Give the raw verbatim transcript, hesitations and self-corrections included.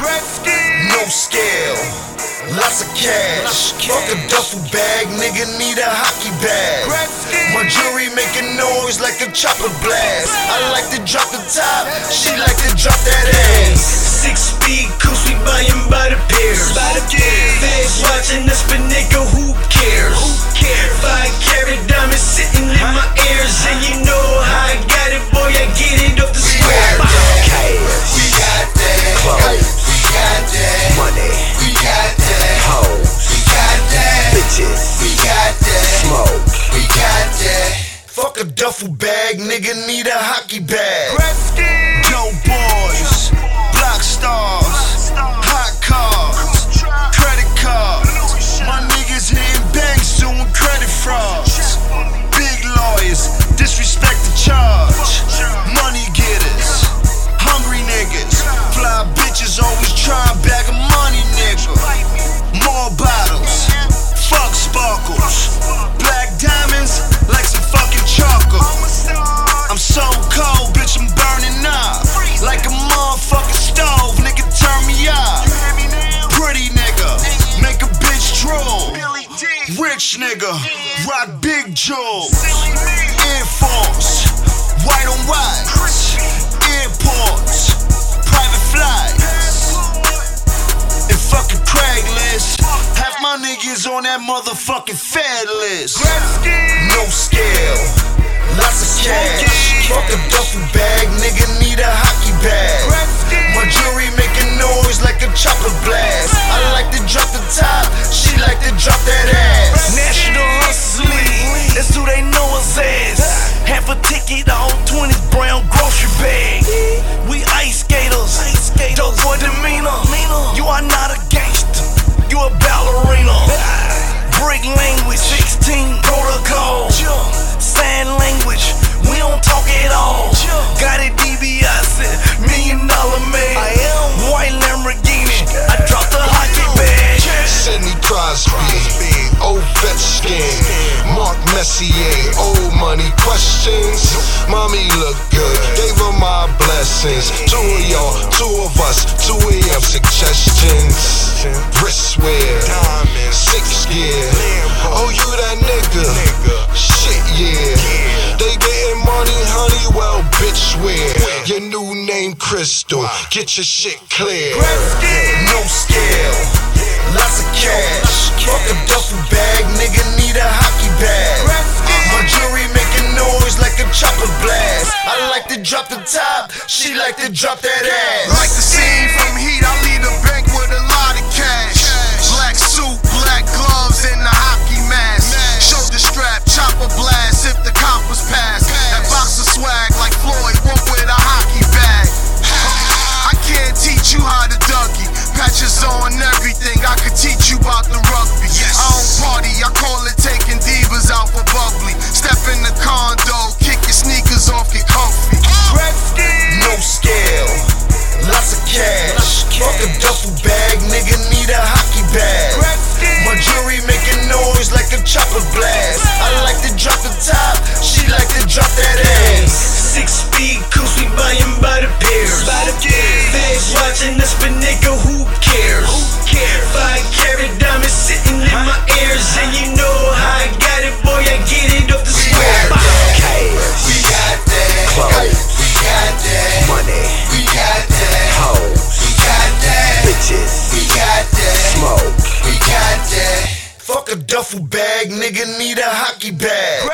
No scale, lots of cash. Fuck a duffel bag, nigga need a hockey bag. My jewelry making noise like a chopper blast. I like to drop the top, she like to drop that ass. Six speed coops, we buyin' by the pairs. Feds watching us, but nigga, who cares? Five carat diamonds sitting in my ears, and you know how I got it, boy. I get it off the square. Cash, We got that. clothes, We got that. money, We got that. hoes, We got that. bitches, We got that. smoke. We got that. Fuck a duffel bag, nigga need a hockey bag. Dope boys, block stars, hot cars, credit cards. My niggas hitting banks doing credit frauds. Big lawyers, disrespect the charge. Money getters, hungry niggas. Fly bitches always trying bag of money, nigga. More bottles, fuck sparkles. Black diamonds like some fucking charcoal. I'm so cold, bitch, I'm burning up. Like a motherfucking stove, nigga, turn me up. Pretty nigga, make a bitch drool. Rich nigga, rock big jewels. Air Force, white on white. Airports, private flights. And fucking Craigslist. Half my niggas on that motherfucking Fed list. No scale, lots of cash. Fuck a duffel bag, nigga need a hockey bag. My jewelry making noise like a chopper blast. I like to drop the top, she like to drop that ass. National Hustle League, that's who they know us as. Half a ticket on twenties, brown grocery bag. We ice skaters, dope boy demeanor. You are not a gangster, you a ballerina. Brick language, sixteen protocol. Sign language, we don't talk at all. Got it D B I, said million dollar man. I am white Lamborghini, I dropped the hockey bag. Sidney Crosby, Ovechkin, Mark Messier, old money questions. Mommy look good, gave her my blessings. Two of y'all, two of us, two A M suggestions. Wristwear, six gear. Oh, you that nigga? Shit, yeah. They getting money, honey, well, bitch, where? Your new name, Crystal. Get your shit clear. No scale, lots of cash. Fuck a duffel bag, nigga need a hockey bag. My jewelry making noise like a chopper blast. I like to drop the top, she like to drop that ass. Like the scene from Heat, I lead a bank with a lot of cash. Black suit, black gloves, and a hockey mask. Shoulder strap, chopper blast if the cop was passed. That boxer swag like Floyd, walk with a hockey bag. I can't teach you how to Dougie. Patches on everything, I could teach you about the rugby. I don't party, I call it taking divas out for bubbly. Step in the condo, kick your sneakers off, your comfy. No scale, lots of cash. Fuck a duffel bag, nigga need a hockey bag. My jewelry making noise like a chopper blast. I like to drop the top, she like to drop that ass. Six speed coops, we buyin' by the pairs. Feds watching us, but nigga, who cares? Five carat diamonds sitting in my ears, and you know how I got it, boy. I get it off the square. Cash, We got that. clothes, We got that. money, We got that. hoes, We got that. bitches, We got that. smoke. We got that. Fuck a duffel bag, nigga need a hockey bag.